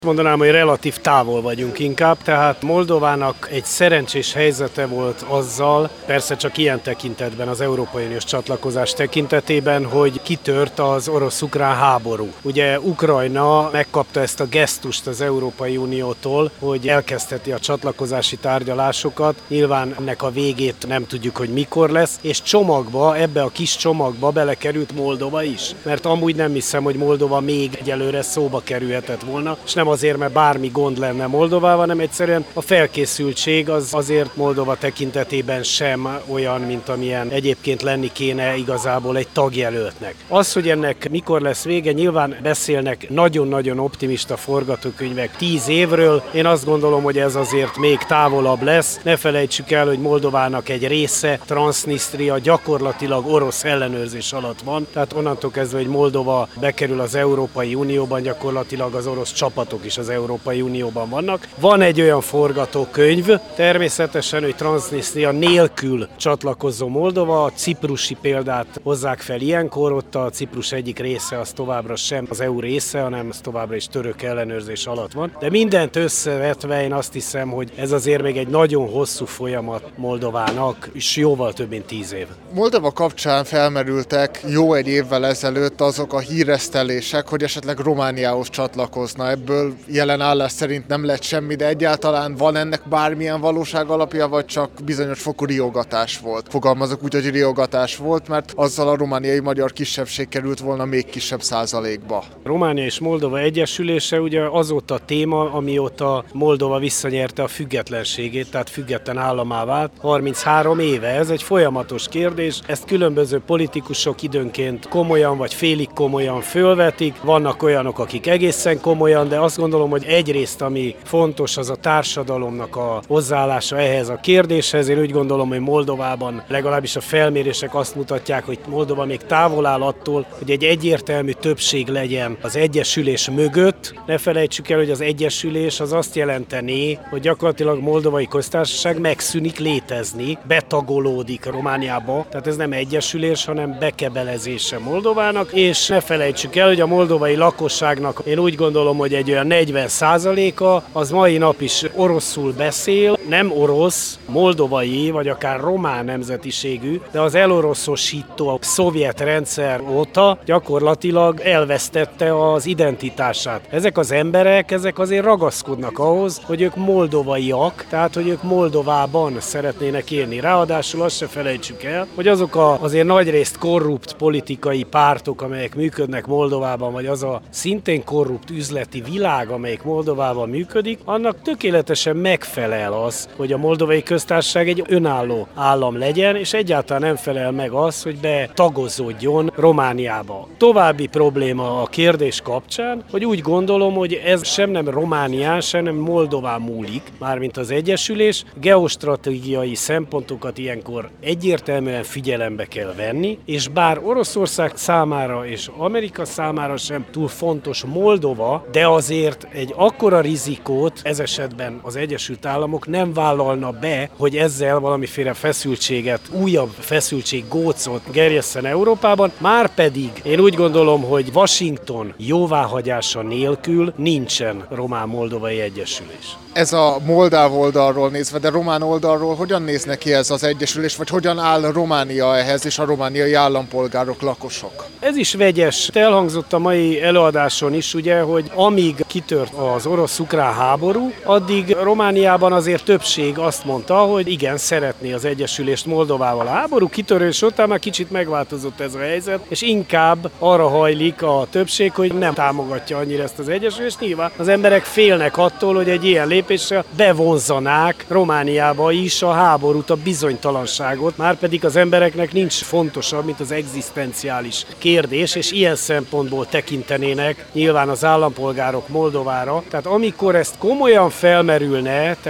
Mondanám, hogy relatív távol vagyunk inkább, tehát Moldovának egy szerencsés helyzete volt azzal, persze csak ilyen tekintetben, az Európai Uniós csatlakozás tekintetében, hogy kitört az orosz-ukrán háború. Ugye Ukrajna megkapta ezt a gesztust az Európai Uniótól, hogy elkezdheti a csatlakozási tárgyalásokat, nyilván ennek a végét nem tudjuk, hogy mikor lesz, és csomagba, ebbe a kis csomagba belekerült Moldova is, mert amúgy nem hiszem, hogy Moldova még egyelőre szóba kerülhetett volna, és nem azért, mert bármi gond lenne Moldovával, hanem egyszerűen a felkészültség az azért Moldova tekintetében sem olyan, mint amilyen egyébként lenni kéne igazából egy tagjelöltnek. Az, hogy ennek mikor lesz vége, nyilván beszélnek nagyon-nagyon optimista forgatókönyvek 10 évről. Én azt gondolom, hogy ez azért még távolabb lesz. Ne felejtsük el, hogy Moldovának egy része, Transnistria gyakorlatilag orosz ellenőrzés alatt van, tehát onnantól kezdve, hogy Moldova bekerül az Európai Unióban, gyakorlatilag az orosz csapatok is az Európai Unióban vannak. Van egy olyan forgatókönyv, természetesen, hogy Transnistria nélkül csatlakozzon Moldova, a ciprusi példát hozzák fel ilyenkor, ott a Ciprus egyik része az továbbra sem az EU része, hanem az továbbra is török ellenőrzés alatt van. De mindent összevetve én azt hiszem, hogy ez azért még egy nagyon hosszú folyamat Moldovának, és jóval több mint 10 év. Moldova kapcsán felmerültek jó egy évvel ezelőtt azok a híresztelések, hogy esetleg Romániához csatlakozna. Ebből jelen állás szerint nem lett semmi, de egyáltalán van ennek bármilyen valóság alapja, vagy csak bizonyos fokú riogatás volt? Fogalmazok úgy, hogy riogatás volt, mert azzal a romániai magyar kisebbség került volna még kisebb százalékba. Románia és Moldova egyesülése ugye azóta téma, amióta Moldova visszanyerte a függetlenségét, tehát független állammá vált. 33 éve, ez egy folyamatos kérdés, ezt különböző politikusok időnként komolyan vagy félig komolyan fölvetik, vannak olyanok, akik egészen komolyan, de azt gondolom, hogy egyrészt, ami fontos, az a társadalomnak a hozzáállása ehhez a kérdéshez. Én úgy gondolom, hogy Moldovában legalábbis a felmérések azt mutatják, hogy Moldova még távol áll attól, hogy egy egyértelmű többség legyen az egyesülés mögött. Ne felejtsük el, hogy az egyesülés az azt jelenteni, hogy gyakorlatilag Moldovai Köztársaság megszűnik létezni, betagolódik Romániába, tehát ez nem egyesülés, hanem bekebelezése Moldovának, és ne felejtsük el, hogy a moldovai lakosságnak én úgy gondolom, hogy egy olyan 40%-a az mai nap is oroszul beszél, nem orosz, moldovai vagy akár román nemzetiségű, de az eloroszosító a szovjet rendszer óta gyakorlatilag elvesztette az identitását. Ezek az emberek, ezek azért ragaszkodnak ahhoz, hogy ők moldovaiak, tehát hogy ők Moldovában szeretnének élni. Ráadásul azt se felejtsük el, hogy azok azért nagyrészt korrupt politikai pártok, amelyek működnek Moldovában, vagy az a szintén korrupt üzleti világ, amelyik Moldovában működik, annak tökéletesen megfelel az, hogy a Moldovai Köztársaság egy önálló állam legyen, és egyáltalán nem felel meg az, hogy betagozódjon Romániába. További probléma a kérdés kapcsán, hogy úgy gondolom, hogy ez sem nem Románián, sem nem Moldován múlik, mármint az egyesülés, geostratégiai szempontokat ilyenkor egyértelműen figyelembe kell venni, és bár Oroszország számára és Amerika számára sem túl fontos Moldova, de azért egy akkora rizikót ez esetben az Egyesült Államok nem vállalna be, hogy ezzel valamiféle feszültséget, újabb feszültséggócot gerjesszen Európában, márpedig én úgy gondolom, hogy Washington jóváhagyása nélkül nincsen román-moldovai egyesülés. Ez a moldáv oldalról nézve, de román oldalról hogyan néz neki ez az egyesülés, vagy hogyan áll Románia ehhez és a romániai állampolgárok, lakosok? Ez is vegyes. Elhangzott a mai előadáson is, ugye, hogy amíg kitört az orosz-ukrán háború, addig Romániában azért többség azt mondta, hogy igen, szeretné az egyesülést Moldovával. A háború kitörés után már kicsit megváltozott ez a helyzet, és inkább arra hajlik a többség, hogy nem támogatja annyira ezt az egyesülést. Nyilván az emberek félnek attól, hogy egy ilyen lépéssel bevonzanák Romániába is a háborút, a bizonytalanságot, márpedig az embereknek nincs fontosabb, mint az egzisztenciális kérdés, és ilyen szempontból tekintenének nyilván az állampolgárok Moldovára. Tehát amikor ezt komolyan felmerülne, tehát mondjuk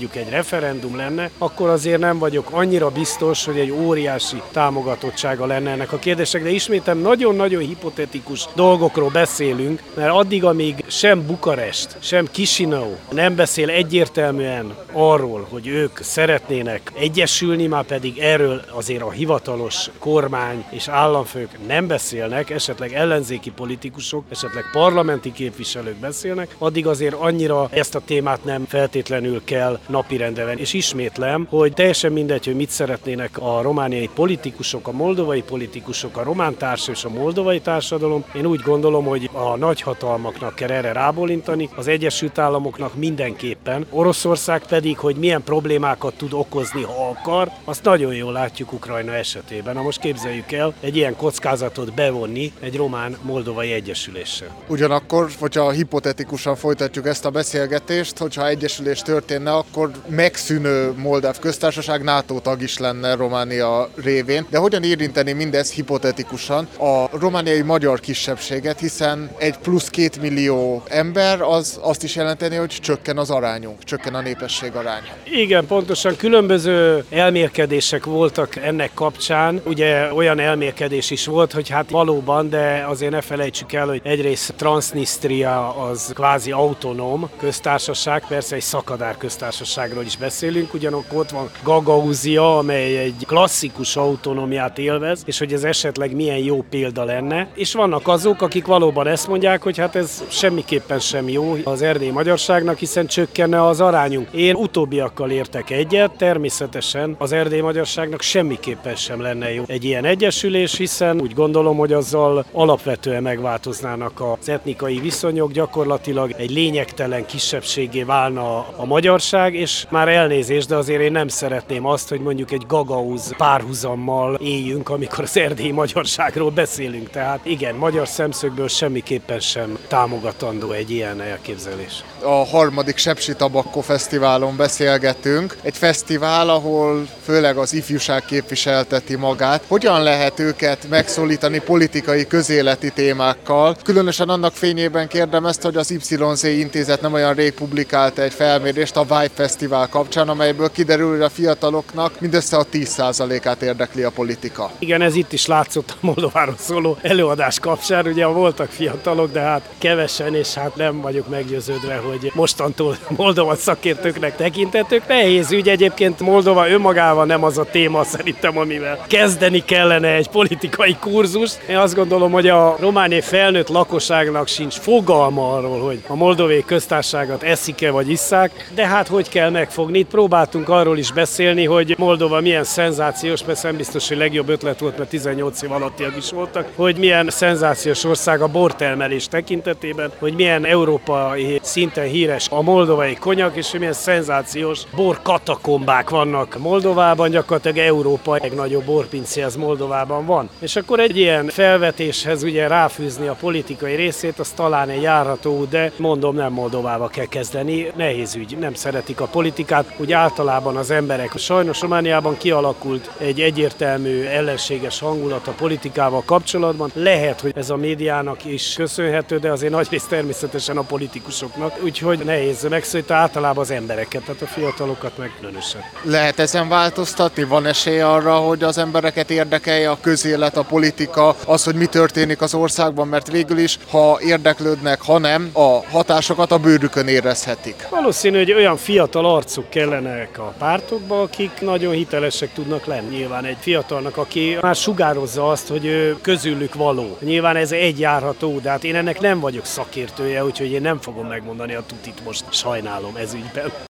mondjuk egy referendum lenne, akkor azért nem vagyok annyira biztos, hogy egy óriási támogatottsága lenne ennek a kérdések, de ismétem nagyon-nagyon hipotetikus dolgokról beszélünk, mert addig, amíg sem Bukarest, sem Chisinau nem beszél egyértelműen arról, hogy ők szeretnének egyesülni, már pedig erről azért a hivatalos kormány és államfők nem beszélnek, esetleg ellenzéki politikusok, esetleg parlamenti képviselők beszélnek, addig azért annyira ezt a témát nem feltétlenül kell napirendre venni. És ismétlem, hogy teljesen mindegy, hogy mit szeretnének a romániai politikusok, a moldovai politikusok, a román társadalom és a moldovai társadalom. Én úgy gondolom, hogy a nagyhatalmaknak kell erre rábólintani, az Egyesült Államoknak mindenképpen. Oroszország pedig, hogy milyen problémákat tud okozni, ha akar, azt nagyon jól látjuk Ukrajna esetében. Na most képzeljük el egy ilyen kockázatot bevonni egy román-moldovai egyesüléssel. Ugyanakkor, hogyha hipotetikusan folytatjuk ezt a beszélgetést, hogyha egyesülés történne, akkor megszűnő Moldáv köztársaság NATO tag is lenne Románia révén. De hogyan érinteni mindez hipotetikusan a romániai magyar kisebbséget, hiszen egy plusz 2 millió ember az azt is jelenteni, hogy csökken az arányunk, csökken a népesség aránya. Igen, pontosan különböző elmélkedések voltak ennek kapcsán. Ugye olyan elmélkedés is volt, hogy hát valóban, de azért ne felejtsük el, hogy egyrészt Transnistria az kvázi autonóm köztársaság, persze egy szakadár köztársaságról is beszélünk, ugyanakkor ott van Gagauzia, amely egy klasszikus autonómiát élvez, és hogy ez esetleg milyen jó példa lenne. És vannak azok, akik valóban ezt mondják, hogy hát ez semmiképpen sem jó az erdélyi magyarságnak, hiszen csökkenne az arányunk. Én utóbbiakkal értek egyet, természetesen az erdélyi magyarságnak semmiképpen sem lenne jó egy ilyen egyesülés, hiszen úgy gondolom, hogy azzal alapvetően megváltoznának az etnikai viszonyok, gyakorlatilag egy lényegtelen kisebbségé válna a magyarság, és már elnézést, de azért én nem szeretném azt, hogy mondjuk egy gagauz párhuzammal éljünk, amikor az erdélyi magyarságról beszélünk. Tehát igen, magyar szemszögből semmiképpen sem támogatandó egy ilyen elképzelés. A harmadik Sepsi Tabakko Fesztiválon beszélgetünk. Egy fesztivál, ahol főleg az ifjúság képviselteti magát. Hogyan lehet őket megszólítani politikai, közéleti témákkal? Különösen annak fényében kérdem ezt, hogy az YZ intézet nem olyan rég publikált egy felmérést a Vibe Fesztivál kapcsán, amelyből kiderül, hogy a fiataloknak mindössze a 10%-át érdekli a politika. Igen, ez itt is látszott a Moldováról szóló előadás kapcsán. Ugye voltak fiatalok, de hát kevesen, és hát nem vagyok meggyőződve, hogy mostantól Moldova szakértőknek tekintetők. Nehéz ügy egyébként, Moldova önmagával nem az a téma szerintem, amivel kezdeni kellene egy politikai kurzust. Én azt gondolom, hogy a romániai felnőtt lakosságnak sincs fogalma arról, hogy a moldovai köztársaságot eszik-e vagy isszák, de hát hogy kell megfogni. Itt próbáltunk arról is beszélni, hogy Moldova milyen szenzációs, persze nem biztos, hogy legjobb ötlet volt, mert 18 év alattiak is voltak, hogy milyen szenzációs ország a bortermelés tekintetében, hogy milyen európai szinten híres a moldovai konyak, és hogy milyen szenzációs borkatakombák vannak Moldovában, gyakorlatilag Európa legnagyobb borpincé az Moldovában van. És akkor egy ilyen felvetéshez ugye ráfűzni a politikai részét, az talán egy járható út, de mondom, nem Moldovába kell kezdeni, nehéz ügy, nem szeretik a politikát, úgy általában az emberek. Sajnos Romániában kialakult egy egyértelmű ellenséges hangulat a politikával kapcsolatban. Lehet, hogy ez a médiának is köszönhető, de azért nagyrészt természetesen a politikusoknak, úgyhogy nehéz megszólítani általában az embereket, tehát a fiatalokat meg különösen. Lehet ezen változtatni? Van esély arra, hogy az embereket érdekelje a közélet, a politika, az, hogy mi történik az országban, mert végül is, ha érdeklődnek, ha nem, a hatásokat a bőrükön érezhetik. Valószínű, hogy olyan fiatal arcok kellenek a pártokba, akik nagyon hitelesek tudnak lenni. Nyilván egy fiatalnak, aki már sugározza azt, hogy ő közülük való. Nyilván ez egy járható, de hát én ennek nem vagyok szakértője, úgyhogy én nem fogom megmondani a tutit most, sajnálom ez ügyben.